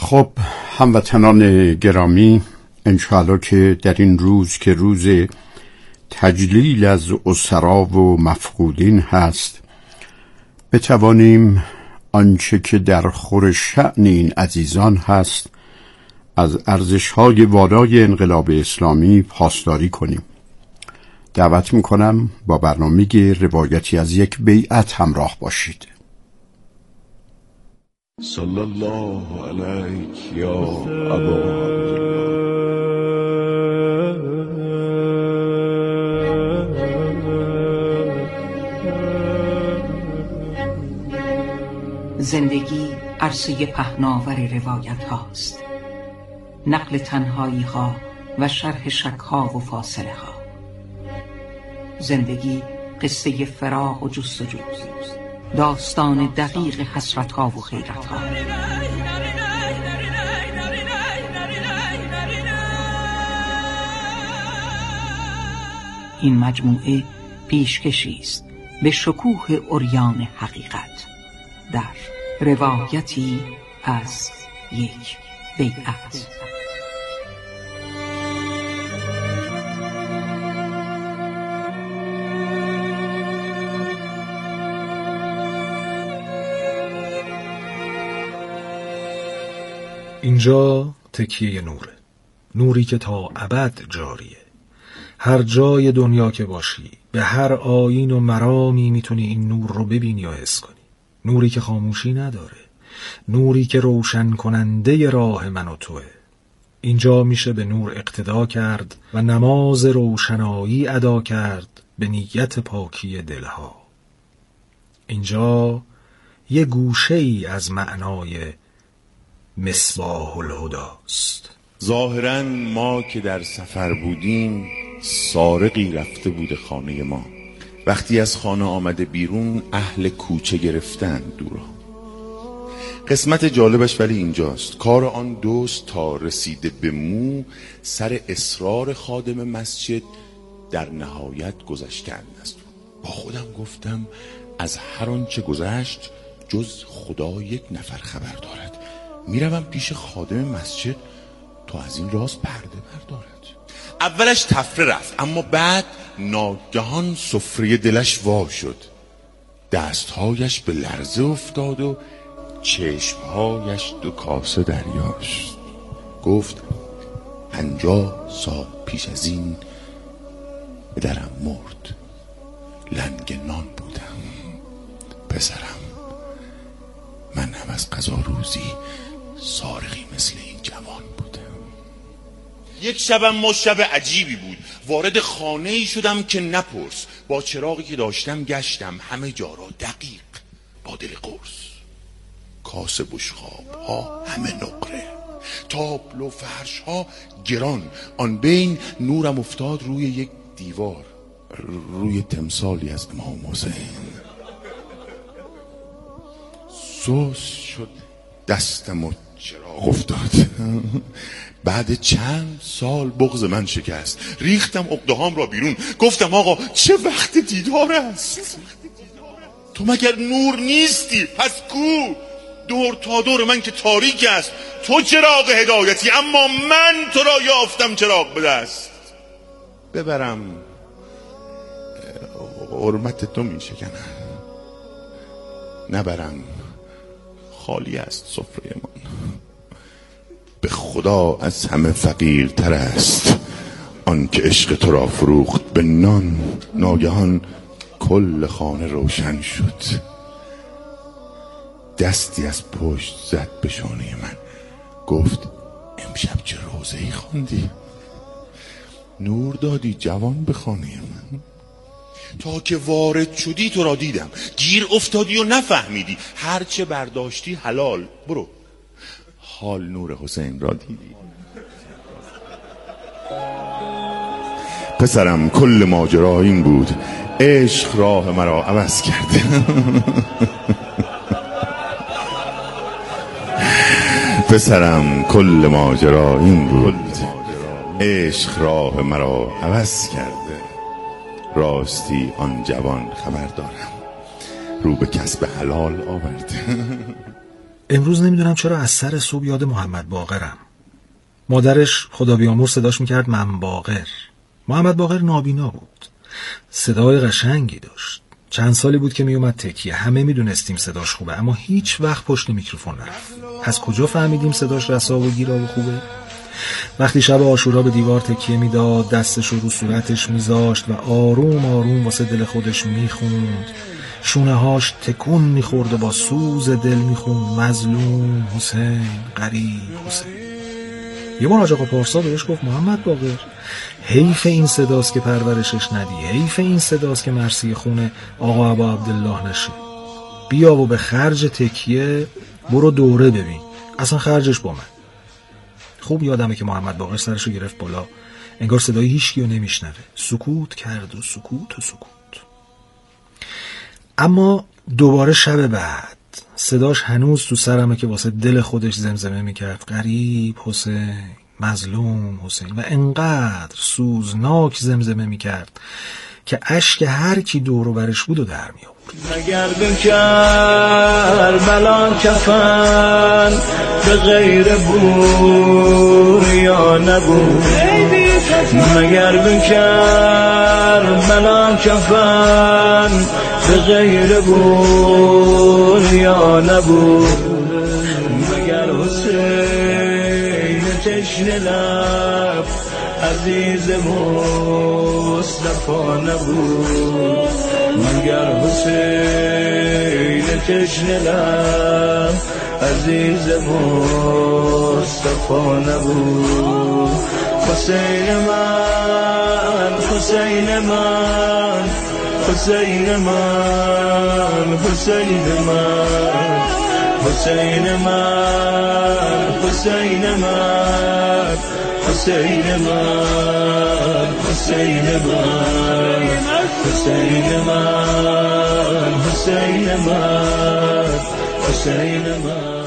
خب هموطنان گرامی، انشاءالله که در این روز که روز تجلیل از اسرا و مفقودین هست بتوانیم آنچه که در خور شأن این عزیزان هست از ارزش‌های والای انقلاب اسلامی پاسداری کنیم. دعوت میکنم با برنامه روایتی از یک بیعت همراه باشید. صلی الله علیک یا ابا زندگی عرصه پهناور روایت هاست، نقل تنهایی ها و شرح شک ها و فاصله ها. زندگی قصه فراق و جستجو، داستان دقیق حسرت ها و خیرت ها. این مجموعه پیشکشی است به شکوه عریان حقیقت در روایتی از یک بیعت. اینجا تکیه نوره، نوری که تا ابد جاریه. هر جای دنیا که باشی، به هر آیین و مرامی میتونی این نور رو ببینی و حس کنی. نوری که خاموشی نداره، نوری که روشن کننده راه من و توه. اینجا میشه به نور اقتدا کرد و نماز روشنایی ادا کرد به نیت پاکی دلها. اینجا یه گوشه ای از معنای مصباح الهداست. ظاهراً ما که در سفر بودیم سارقی رفته بود خانه ما. وقتی از خانه آمده بیرون اهل کوچه گرفتن دورا. قسمت جالبش ولی اینجاست. کار آن دوست تا رسیده به مو سر اصرار خادم مسجد در نهایت گذشتند است. با خودم گفتم از هر آنچه گذشت جز خدا یک نفر خبر دارد. میروم پیش خادم مسجد تا از این راز پرده بردارد. اولش تفره رفت، اما بعد ناگهان سفره دلش وا شد. دستهایش به لرزه افتاد و چشمهایش 2 کاسه دریاشت. گفت 50 سال پیش از این پدرم مرد، لنگ نان بودم. پسرم، من هم از قضا روزی سارقی مثل این جوان بودم. یک شبم ما شب عجیبی بود. وارد خانه ای شدم که نپرس. با چراغی که داشتم گشتم همه جا را دقیق، با دل قرص. کاسه بشخاب ها همه نقره، تابل و فرش ها گران. آن بین نورم افتاد روی یک دیوار، روی تمثالی از امام حسین. سوس شد دستم و چراغ افتاد. بعد چند سال بغض من شکست. ریختم عقده‌هام را بیرون. گفتم آقا چه وقت دیدار است؟ تو مگر نور نیستی؟ پس کو؟ دور تا دور من که تاریک است. تو چراغ هدایتی، اما من تو را یافتم چراغ به دست. ببرم حرمت تو می شکنم، نبرم خالی است سفره من. به خدا از همه فقیرتر است آن که عشق تو را فروخت به نان. ناگهان کل خانه روشن شد. دستی از پشت زد به شانه من. گفت امشب چه روزه‌ای خواندی؟ نور دادی جوان به خانه من. تا که وارد شدی تو را دیدم، گیر افتادی و نفهمیدی. هرچه برداشتی حلال. برو حال نور حسین را دیدی. پسرم کل ماجرا این بود، عشق راه مرا عوض کرده. پسرم کل ماجرا این بود، عشق راه مرا عوض کرده. راستی آن جوان خبر دارم رو به کسب حلال آورده. امروز نمیدونم چرا از سر صبح یاد محمد باقرم. مادرش خدا بیامرز صداش میکرد من باقر. محمد باقر نابینا بود، صدای قشنگی داشت. چند سالی بود که میومد تکیه، همه میدونستیم صداش خوبه، اما هیچ وقت پشت میکروفون نرفت. از کجا فهمیدیم صداش رسا و گیرا و خوبه؟ وقتی شب عاشورا به دیوار تکیه میداد، دستش رو صورتش میذاشت و آروم آروم واسه دل خودش میخوند، شونه هاش تکون میخورد و با سوز دل میخوند مظلوم حسین، غریب حسین. یه بار حاج آقا پارسا بهش گفت محمد باقر، حیف این صداست که پرورشش ندی، حیف این صداست که مرثیه خونه آقا ابا عبدالله نشه. بیا و به خرج تکیه برو دوره ببین، اصلا خرجش با من. خوب یادمه که محمد باقر سرشو گرفت بالا، انگار صدای هیچکیو نمیشنوه، سکوت کرد و سکوت و سکوت. اما دوباره شب بعد صداش هنوز تو سرمه که واسه دل خودش زمزمه میکرد غریب حسین، مظلوم حسین، و انقدر سوزناک زمزمه میکرد که اشک هر کی دور و برش بود و در می آورد. مگر به کربلا کفن به غیر بوریا نبود، مگر به کربلا کفن به غیر بوریا نبود، مگر حسین تشنه لب عزیز مصطفی نبود، مگر حسین تشنه لب عزیز مصطفی نبود. حسین من، حسین من، حسین من، حسین من، حسین من، حسین من، حسین من، حسین من، حسین من، حسین من، حسین من.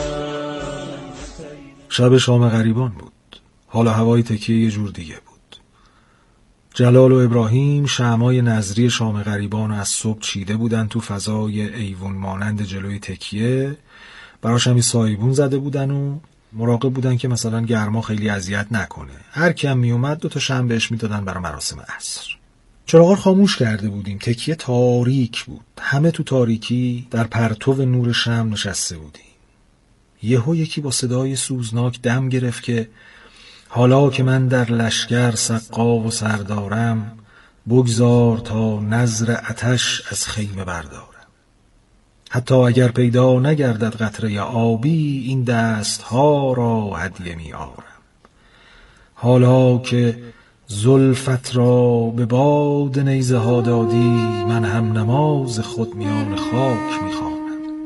شب شام غریبان بود. حال و هوای تکیه یه جور دیگه بود. جلال و ابراهیم شمعای نظری شام غریبان از صبح چیده بودن تو فضای ایوون مانند جلوی تکیه، براش همی سایبون زده بودن و مراقب بودن که مثلا گرما خیلی اذیت نکنه. هر کی هم می اومد 2 تا شمع بهش میدادن برای مراسم عصر. چراغا خاموش کرده بودیم، تکیه تاریک بود، همه تو تاریکی در پرتو نور شمع نشسته بودیم. یهو یکی با صدای سوزناک دم گرفت که حالا که من در لشگر سقا و سردارم، بگذار تا نظر آتش از خیمه بردارم. حتی اگر پیدا نگردد قطره آبی، این دست ها را هدیه می آرم. حالا که زلفت را به باد نیزه ها دادی، من هم نماز خود میان خاک می خوانم.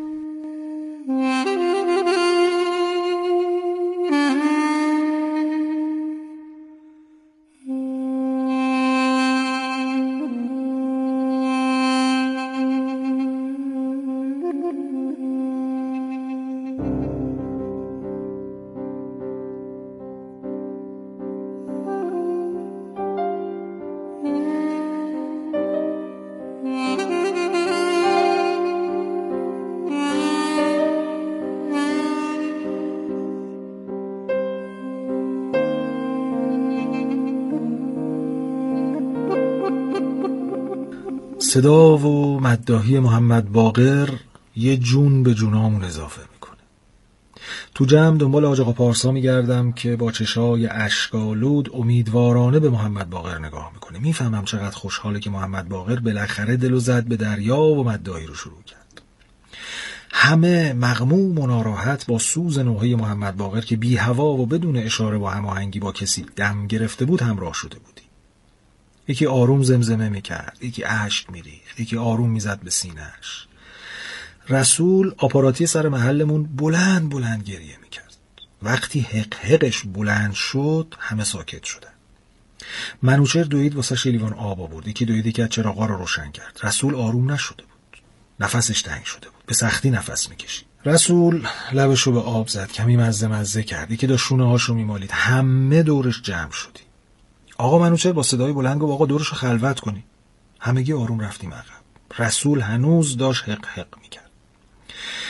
صدا و مداحی محمد باقر یه جون به جونامون اضافه میکنه. تو جمع دنبال حاج آقا پارسا میگردم که با چشای اشک‌آلود امیدوارانه به محمد باقر نگاه میکنه. میفهمم چقدر خوشحاله که محمد باقر بالاخره دلو زد به دریا و مداحی رو شروع کرد. همه مغموم و ناراحت با سوز نوحه محمد باقر که بی هوا و بدون اشاره و هماهنگی با کسی دم گرفته بود همراه شده بودیم. یکی آروم زمزمه میکرد، یکی اشک میریخت، یکی آروم میزد به سینه‌اش. رسول آپاراتی سر محلمون بلند بلند گریه میکرد. وقتی حقش بلند شد همه ساکت شدن. منوچهر دوید واسه لیوان آب آورد، یکی دوید که چراغا رو روشن کرد. رسول آروم نشده بود، نفسش تنگ شده بود، به سختی نفس میکشید. رسول لبشو به آب زد، کمی مزه کرد، یکی داشت شونه هاشو میمالید. همه دورش جمع شدیم. آقا منوچهر با صدای بلند گفت آقا دورشو خلوت کنی. همگی آروم رفتیم عقب. رسول هنوز داشت حق میکرد.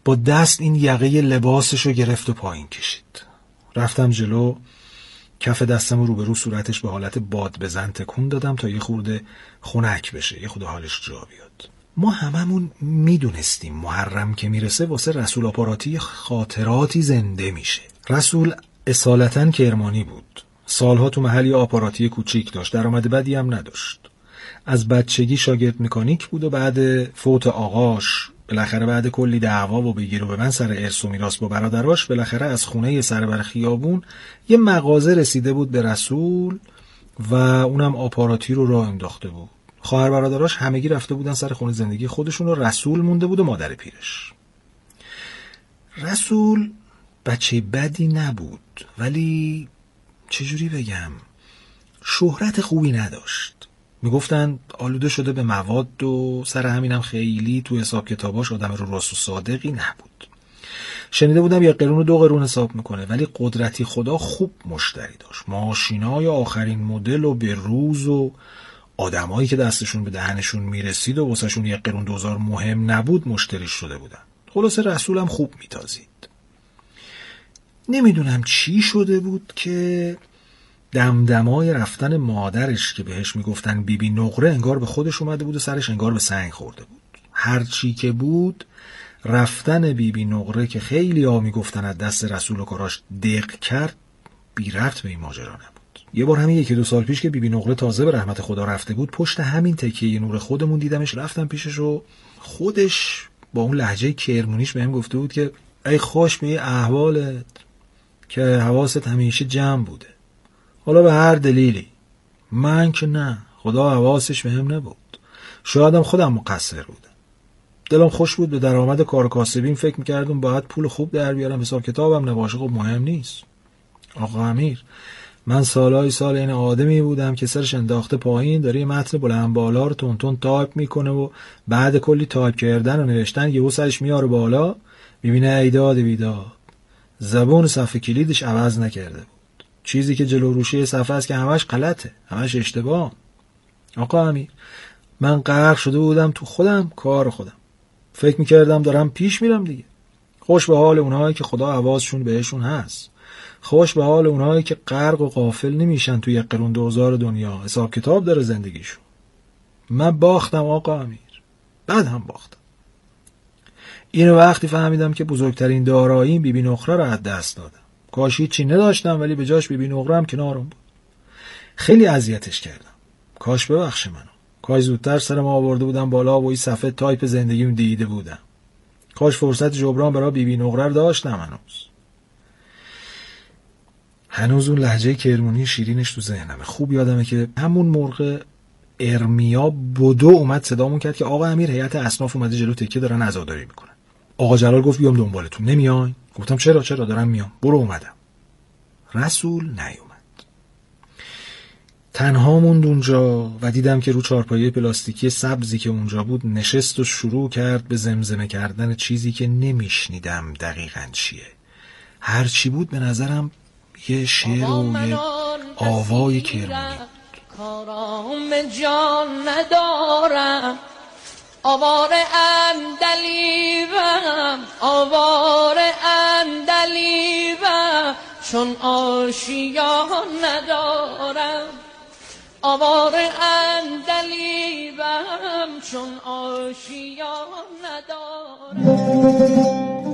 با دست این یقه لباسشو گرفت و پایین کشید. رفتم جلو، کف دستم رو به رو صورتش به حالت باد بزن تکون دادم تا یه خورده خنک بشه، یه خورده حالش جا بیاد. ما هممون میدونستیم محرم که میرسه واسه رسول آپاراتی خاطراتی زنده میشه. رسول اصالتاً کرمانی بود. سالها تو محلی آپاراتی کوچیک داشت، درآمد بدی هم نداشت. از بچگی شاگرد مکانیک بود و بعد فوت آقاش، بالاخره بعد کلی دعوا و بگیر و به من سر ارث و میراث با برادراش، بالاخره از خونه سر بر خیابون یه مغازه رسیده بود به رسول و اونم آپاراتی رو راه انداخته بود. خواهر برادراش همگی رفته بودن سر خونه زندگی خودشون و رسول مونده بود و مادر پیرش. رسول بچه بدی نبود، ولی چجوری بگم، شهرت خوبی نداشت. میگفتن آلوده شده به مواد و سر همینم خیلی تو حساب کتاباش آدم رو راست و صادقی نبود. شنیده بودم 1 قرون و 2 قرون حساب میکنه، ولی قدرتی خدا خوب مشتری داشت. ماشینای آخرین مدل و به روز و آدمایی که دستشون به دهنشون میرسید و واسهشون 1 قرون 2000 مهم نبود مشتریش شده بودن. خلاصه رسولم خوب میتازید. نمیدونم چی شده بود که دمدمای رفتن مادرش که بهش میگفتن بیبی نقره انگار به خودش اومده بود و سرش انگار به سنگ خورده بود. هر چی که بود، رفتن بیبی نقره که خیلی ها میگفتن از دست رسول و کاراش دق کرد، بی ربط به این ماجرا نبود. یه بار همین 1-2 سال پیش که بیبی نقره تازه به رحمت خدا رفته بود، پشت همین تکیه نور خودمون دیدمش، رفتم پیشش و خودش با اون لهجه کرمونیش بهم گفته بود که ای خوش به احوالت که حواست همیشه جمع بوده، حالا به هر دلیلی. من که نه، خدا حواسش بهم نبود، شایدم خودم مقصر بودم. دلم خوش بود به درآمد کار کاسبیم، فکر میکردم باید پول خوب در بیارم، حساب کتابم نباشه خب مهم نیست. آقا امیر، من سالهای سال این آدمی بودم که سرش انداخته پایین، داره متن بلند بالا رو تون تون تایپ میکنه و بعد کلی تایپ کردن و نوشتن یهو سرش میاره بالا، میبینه ایداد بیداد، زبون صفحه کلیدش عوض نکرده بود. چیزی که جلو روشه صفحه است که همش غلطه، همش اشتباه. آقا امیر، من غرق شده بودم تو خودم، کار خودم. فکر میکردم دارم پیش میرم دیگه. خوش به حال اونهایی که خدا حواسشون بهشون هست. خوش به حال اونهایی که غرق و غافل نمیشن تو 1 قرون 2000 دنیا، حساب کتاب داره زندگیشون. من باختم آقا امیر، بعد هم باختم. اینو وقتی فهمیدم که بزرگترین داراییم بیبی نقره رو از دست دادم. کاش هیچی نداشتم ولی به جاش بیبی نقره هم کنارم بود. خیلی اذیتش کردم. کاش ببخشه منو. کاش زودتر سرم آورده بودم بالا و این صفحه تایپ زندگیم دیده بودم. کاش فرصت جبران برای بیبی نقره رو داشتم. هنوز اون لهجه کرمونی شیرینش تو ذهنمه. خوب یادمه که همون موقع ارمیا بدو اومد صدامون کرد که آقا امیر، هیئت اصناف اومده جلو تکیه دارن عزاداری میکنن. آقا جلال گفت بیام دنبالتون. نمیاین؟ گفتم چرا دارم میام. برو. اومدم. رسول نیومد. تنها موند اونجا و دیدم که رو چارپایه پلاستیکی سبزی که اونجا بود نشست و شروع کرد به زمزمه کردن چیزی که نمیشنیدم دقیقاً چیه. هر چی بود به نظرم یه شعر و یه آوای کرمونی. کارام جان ندارم، آواره اندلیبم، چون آشیان ندارم. آواره اندلیبم، چون آشیان ندارم.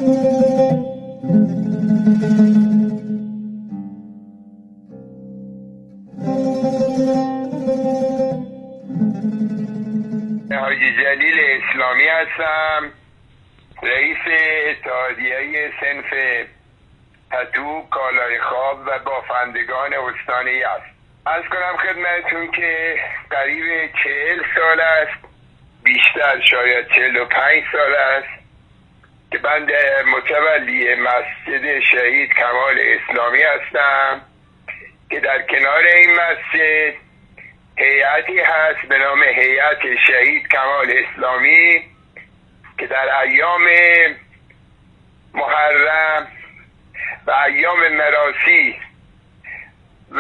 حاجی جلیل اسلامی هستم، رئیس اتحادیه صنف پتو، کالای خواب و بافندگان استان یزد. عرض کنم خدمتتون که قریب 40 سال است، بیشتر شاید 45 سال است که من متولی مسجد شهید کمال اسلامی هستم که در کنار این مسجد هیئتی هست به نام هیئت شهید کمال اسلامی که در ایام محرم و ایام مراسی و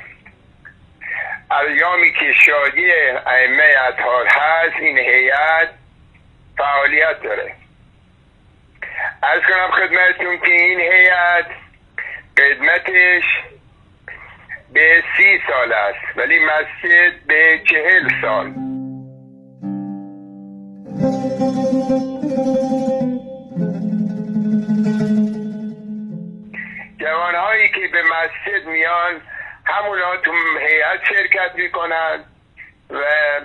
ایامی که شادی ائمه اطهار هست این هیئت فعالیت داره. عرض کنم خدمتتون که این هیئت قدمتش به 30 سال است ولی مسجد به 40 سال. جوانهایی که به مسجد میان همونا تو هیئت شرکت میکنن و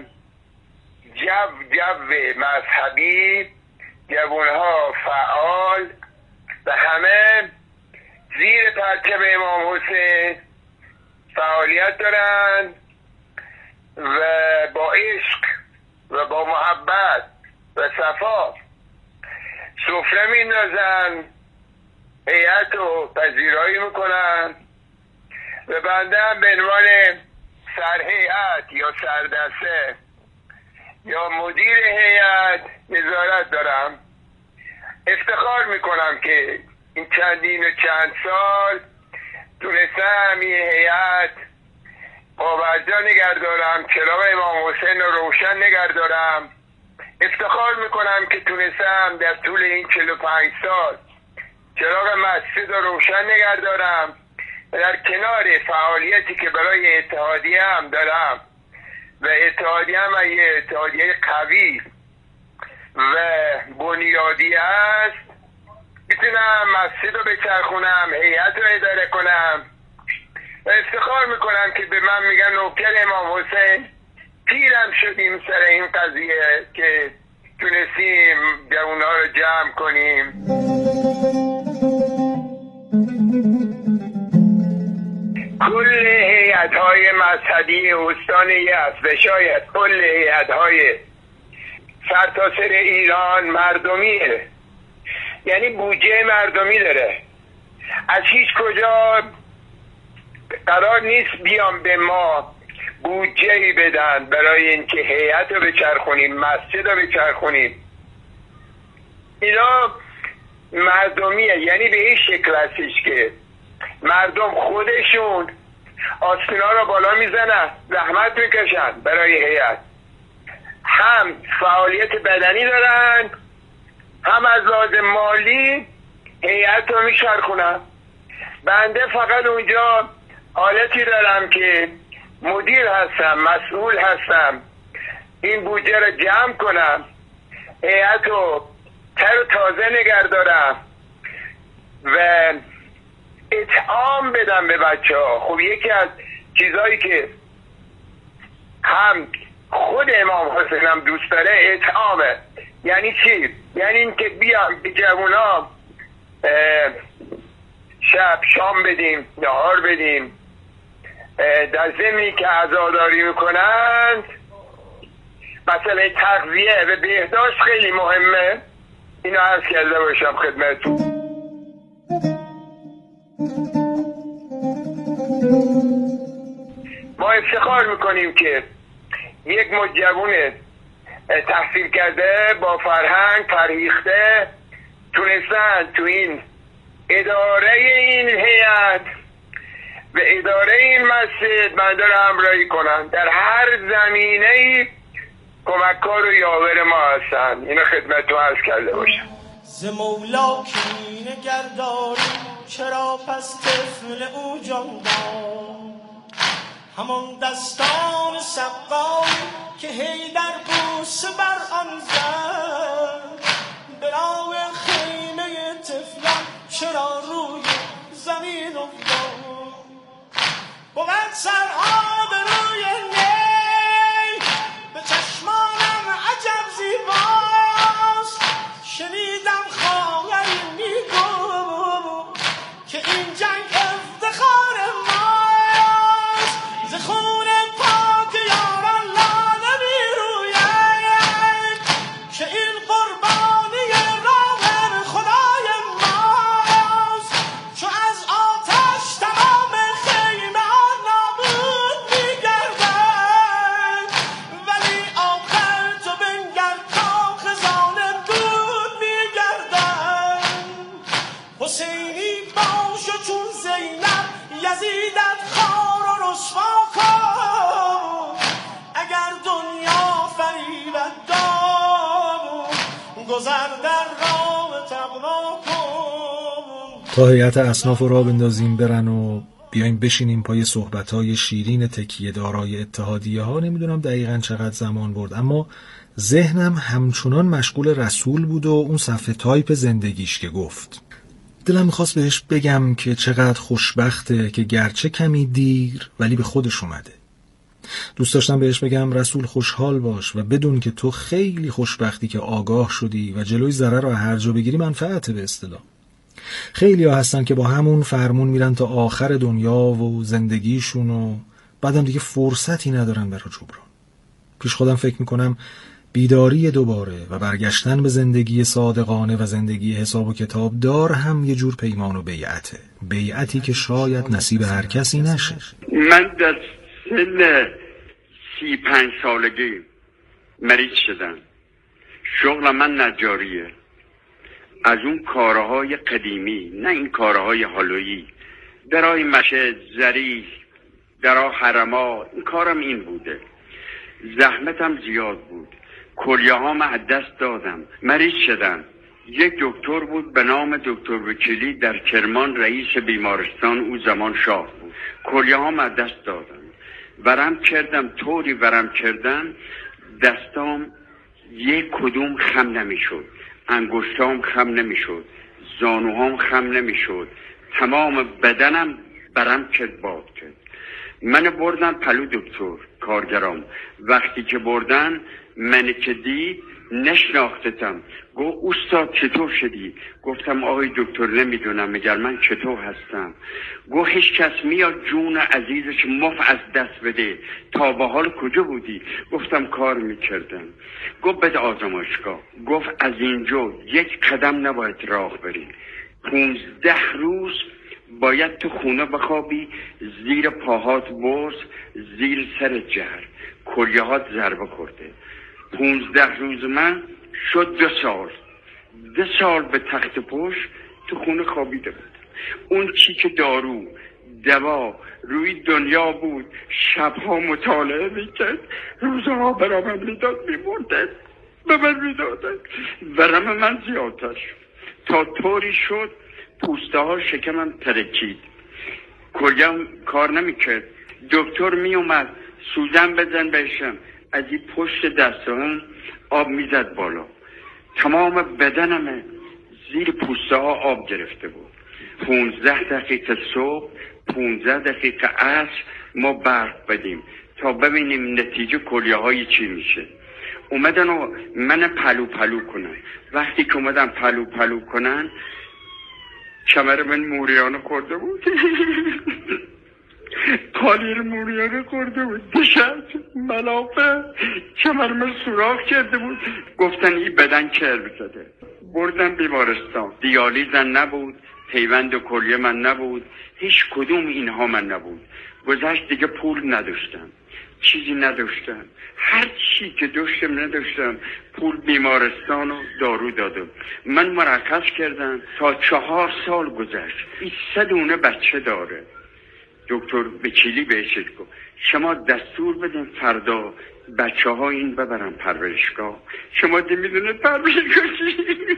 جو مذهبی، جوانها فعال و همه زیر پرچم امام حسین فعالیت دارن و با عشق و با محبت و صفا سفره میندازن، هیئت رو پذیرایی میکنن و بنده هم به عنوان سرهیئت یا سردسته یا مدیر هیئت نظارت دارم. افتخار میکنم که این چندین و چند سال تونستم این هیئت پابرجا نگه دارم، چراغ امام حسین رو روشن نگه دارم. افتخار میکنم که تونستم در طول این 45 سال چراغ مسجد رو روشن نگه دارم و در کنار فعالیتی که برای اتحادیه هم دارم و اتحادیه هم یه اتحادیه قوی و بنیادی است، میتونم مسجد رو بچرخونم، هیئت رو اداره کنم و افتخار میکنم که به من میگن نوکر امام حسین. پیرم شدیم سر این قضیه که تونستیم جوانها رو جمع کنیم. کل هیئت‌های مذهبی استان یزد و شاید کل هیئت‌های سرتاسر ایران مردمیه، یعنی بودجه مردمی داره. از هیچ کجا قرار نیست بیام به ما بودجه‌ای بدن برای اینکه هیئت رو بچرخونیم، مسجد رو بچرخونیم. اینا مردمیه، یعنی به این شکل هستش که مردم خودشون آستینا رو بالا میزنن، زحمت میکشن برای هیئت، هم فعالیت بدنی دارن هم از لحاظ مالی هیئت رو میچرخونن. بنده فقط اونجا حالتی دارم که مدیر هستم، مسئول هستم، این بودجه رو جمع کنم، هیئت رو تر و تازه نگه دارم و اطعام بدم به بچه ها. خب یکی از چیزهایی که هم خود امام حسین هم دوست داره اطعامه. یعنی چی؟ یعنی این که بیام به جوونا شب شام بدیم، نهار بدیم، در ضمنی که عزاداری میکنند مسئله تغذیه و بهداشت خیلی مهمه. اینو عرض کرده باشم خدمتتون. ما افتخار میکنیم که یک جوون تحصیل کرده با فرهنگ فرهیخته تونستن تو این اداره این هیئت و اداره این مسجد بنده رو همراهی کنن. در هر زمینه‌ای کمککار و یاور ما هستن. اینو خدمتتون عرض کرده باشم. ز مولا کینه گرداری چرا پس طفل او جان داد، همان دستان سقایی که هیدر بوسه بر آن زد، به راه خیمه طفلان چرا روی زمین افتاد، بود سرها به روی نی به چشمانم عجب زیباست، شنیدم خواهری میگفت که این جنگ افتخار ماست، ز خون پاک یاران لاله میروید که این قربانی راه خدای ماست، چو از آتش تمام خیمه ها نابود میگردد، ولی آخر تو بنگر تا خزان دود میگردد، حسینی باش و چون زینب یزیدت خوار و رسوا کن، اگر دنیا فریبت داد گذر در راه تقوا کن. تا هیئت اصناف را بندازیم برن و بیایم بشینیم پای صحبت‌های شیرین تکیه دارای اتحادیه ها. نمیدونم دقیقاً چقدر زمان برد، اما ذهنم همچنان مشغول رسول بود و اون صفحه تایپ زندگیش که گفت. دلم میخواست بهش بگم که چقدر خوشبخته که گرچه کمی دیر ولی به خودش اومده. دوست داشتم بهش بگم رسول خوشحال باش و بدون که تو خیلی خوشبختی که آگاه شدی و جلوی ضرر رو هر جا بگیری منفعته به اصطلاح. خیلی ها هستن که با همون فرمون میرن تا آخر دنیا و زندگیشون و بعدم دیگه فرصتی ندارن برای جبران. پیش خودم فکر میکنم بیداری دوباره و برگشتن به زندگی صادقانه و زندگی حساب و کتاب دار هم یه جور پیمان و بیعته، بیعتی که شاید نصیب هر کسی نشه. من در سن 35 سالگی مریض شدم. شغل من نجاریه. از اون کارهای قدیمی، نه این کارهای حالویی، درای مشه، زریح، درا حرما، این کارم این بوده. زحمتم زیاد بود. کلیه هام از دست دادم. مریض شدم. یک دکتر بود به نام دکتر وکیلی در کرمان، رئیس بیمارستان او زمان شاه بود. کلیه هام از دست دادم. ورم کردم، طوری ورم کردم دستام یک کدوم خم نمیشد، انگشتام خم نمیشد، زانوهام خم نمیشد، تمام بدنم برم کرد باد کرد. من بردن پلو دکتر کارگرام. وقتی که بردن من که دید نشناختتم. گفت استاد چطور شدی؟ گفتم آقای دکتر نمیدونم مگر من چطور هستم. گفت هیچ کس میاد جون عزیزش مف از دست بده. تا به حال کجا بودی؟ گفتم کار میکردم. گفت بده آزمایشگاه. گفت از اینجا یک قدم نباید راه بری. 15 روز باید تو خونه بخوابی، زیر پاهات برس، زیر سر جهر، کلیهات ضربه خورده. 15 روز من شد 2 سال. 2 سال به تخت پشت تو خونه خوابیده بود. اون چی که دارو دوا روی دنیا بود شبها مطالعه میکرد، روزها برام میداد، میمونده به من میداده. ورم من زیادتر شد تا طوری شد پوسته ها شکمم ترکید، کلیم کار نمیکرد. دکتر میومد سوزن بزن بهشم، از این پشت دستان آب میزد بالا. تمام بدنم زیر پوسته ها آب گرفته بود. 15 دقیقه صبح، 15 دقیقه عصر ما برق بدیم تا ببینیم نتیجه کلیه های چی میشه. اومدن و من پلو پلو کنن. وقتی که اومدن پلو پلو کنن کمر من موریانه خورده بود. پالیر موریانه خورده بود. دشت ملافه کمر من سوراخ کرده بود. گفتن این بدن کرب زده. بردن بیمارستان. دیالیزن نبود، پیوند و کلیه من نبود، هیچ کدوم اینها من نبود. گذشت دیگه پول نداشتم، چیزی نداشتم، هر چی که داشتم نداشتم. پول بیمارستان و دارو دادم. من مرخص کردم تا 4 سال گذشت. این 3 دونه بچه داره. دکتر وکیلی بهش گفت شما دستور بدین فردا بچه ها این ببرن پرورشگاه. شما میدونه پرورشگاه چی؟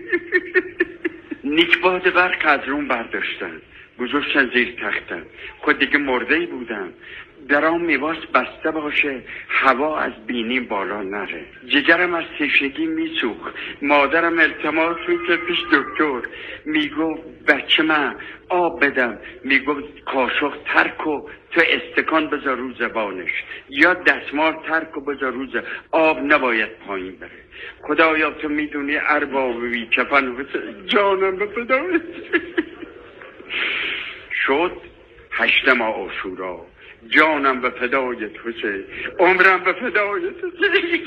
نیکباد برق از روم برداشتن گذاشتن زیر تختم. خود دیگه مرده بودم. درام میواست بسته باشه هوا از بینیم بالا نره. جگرم از تشنگی میسوخت. مادرم التماس میکرد پیش دکتر، میگفت بچه من آب بدم، میگفت کاشخ ترک و تو استکان بذار رو زبانش یا دستمال ترک و بذار رو زبانش. آب نباید پایین بره. خدایا تو میدونی اربابی کفن جانم به فدایت. شد 8 عاشورا، جانم به فدایت حسین، عمرم به فدایت حسین.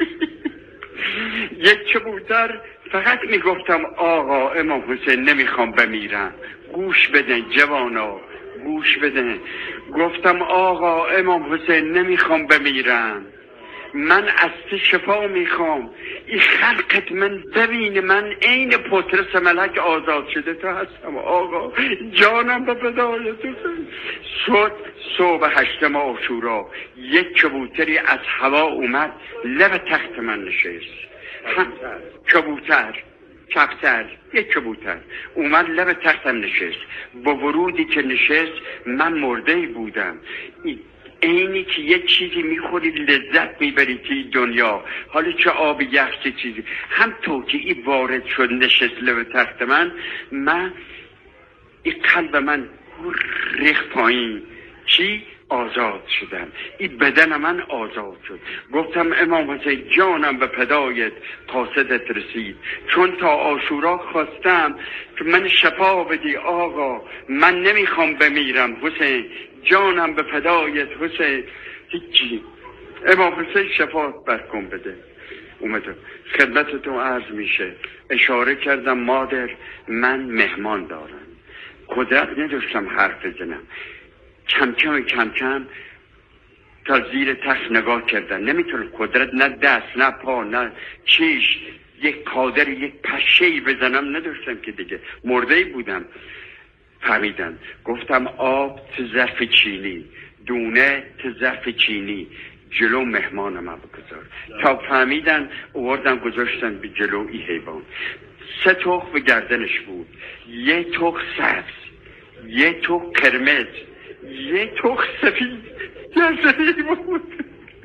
یک کبوتر فقط میگفتم آقا امام حسین نمیخوام بمیرم، گوش بدن جوانا، گوش بدن. گفتم آقا امام حسین نمیخوام بمیرم، من از تو شفا میخوام. این خلقت من ببینه من عین پترس ملک آزاد شده تو هستم آقا، جانم به فدایت شد. صبح 8 عاشورا یک کبوتری از هوا اومد لب تخت من نشست. کبوتر کفتر، یک کبوتر اومد لب تختم نشست. با ورودی که نشست من مرده بودم. اینی که یک چیزی میخوری لذت میبری توی دنیا، حالا چه آب یخ چه چیزی. هم تو که این وارد شد نشست لب تخت من این قلب من ریخت پایین. چی؟ آزاد شدم. این بدن من آزاد شد. گفتم امام حسین جانم به فدایت قاصدت رسید، چون تا عاشورا خواستم که من شفا بدی آقا، من نمیخوام بمیرم حسین، جانم به فدایت حسین. هیچی. امام حسین شفا برکن بده. اومدم خدمتتون عرض میشه. اشاره کردم مادر من مهمان دارم. قدرت نداشتم حرف بزنم. کم کم تا زیر تخت نگاه کردن. نمیتونم قدرت، نه دست نه پا نه چیش، یک قادر یک پشهی بزنم نداشتم که دیگه مرده بودم. فهمیدن. گفتم آب تو ظرف چینی، دونه تو ظرف چینی، جلو مهمانم بگذار. تا فهمیدن آوردن گذاشتن به جلو ای حیوان. 3 تخم به گردنش بود، 1 تخم سبز، 1 تخم قرمز، 1 تخم سفید گردنی بود.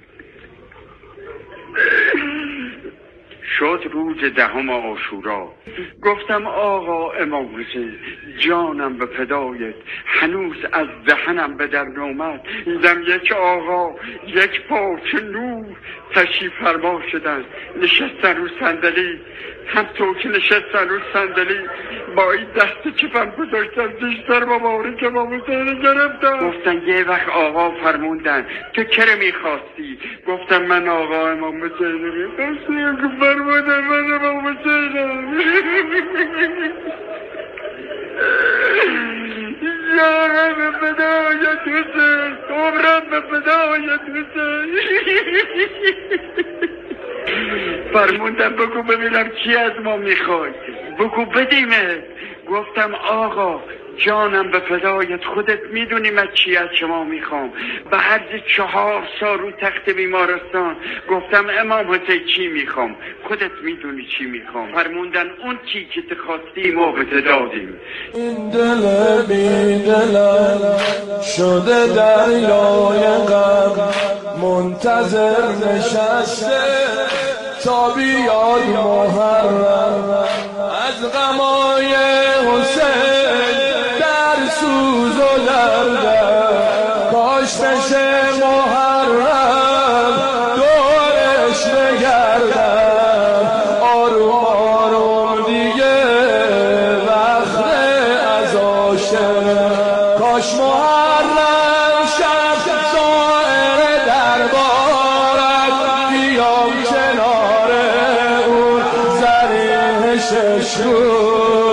شد روز 10 عاشورا. گفتم آقا امام حسین جانم به فدایت، هنوز از دهنم به در نومد. دیدم یک آقا یک پارچه نور تشریف فرما شدن، نشستن رو صندلی. هم تو که نشستن رو صندلی با این دست چپم گذاشتم دیشتر مبارک امام حسین گرفتم. گفتن یه وقت آقا فرموندن تو چرا میخواستی؟ گفتم من آقا امام حسین میخواستیم. فرمودن من امام حسینم. یارم به فدایت حسین، عمرم به فدایت حسین. فرموندم بگو ببینم چی از ما میخوای، بگو بدیمه. گفتم آقا جانم به فدایت، خودت میدونی من چی از شما میخوام. به عرض 4 سال رو تخت بیمارستان گفتم امام حسین چی میخوام، خودت میدونی چی میخوام. فرموندن اون چی که تو خواستی ما به تو دادیم. این دل بی دلم شده دریای غم، منتظر نشسته تا بیاد محرم. از غمای حسین در سوز و دردم، کاش بشه محرم دورش بگردم. آروم آروم دیگه وقت از عاشق، کاش محرم شب سایر دربارت بیام کنار اون زریح ششگون.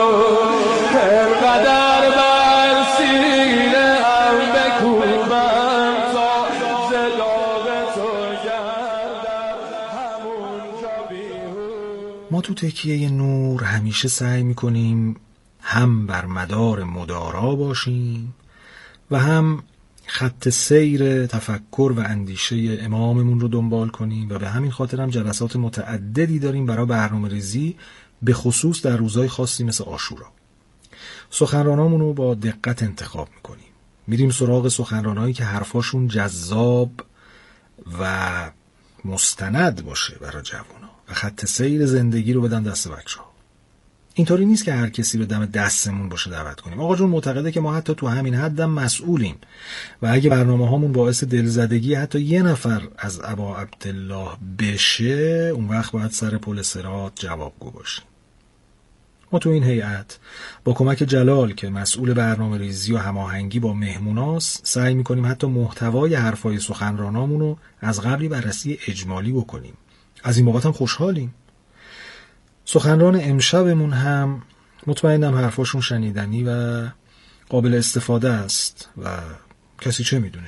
ما تو تکیه نور همیشه سعی میکنیم هم بر مدار مدارا باشیم و هم خط سیر تفکر و اندیشه اماممون رو دنبال کنیم و به همین خاطر هم جلسات متعددی داریم برای برنامه‌ریزی، به خصوص در روزهای خاصی مثل عاشورا. سخنرانامون رو با دقت انتخاب میکنیم. میریم سراغ سخنرانایی که حرفاشون جذاب و مستند باشه برای جوونا و خط سیر زندگی رو بدن دست بچه‌ها. اینطوری نیست که هر کسی رو دم دستمون باشه دعوت کنیم. آقا جون معتقده که ما حتی تو همین حدم مسئولیم و اگه برنامه‌هامون باعث دلزدگی حتی یه نفر از ابا عبدالله بشه، اون وقت باید سر پل صراط جوابگو باشیم. ما تو این هیئت با کمک جلال که مسئول برنامه‌ریزی و هماهنگی با مهموناست، سعی می‌کنیم حتی محتوای حرفای سخنرانامون رو از قبلی بررسی اجمالی بکنیم. از این بابت هم خوشحالیم. سخنران امشبمون هم مطمئنم حرفاشون شنیدنی و قابل استفاده است و کسی چه میدونه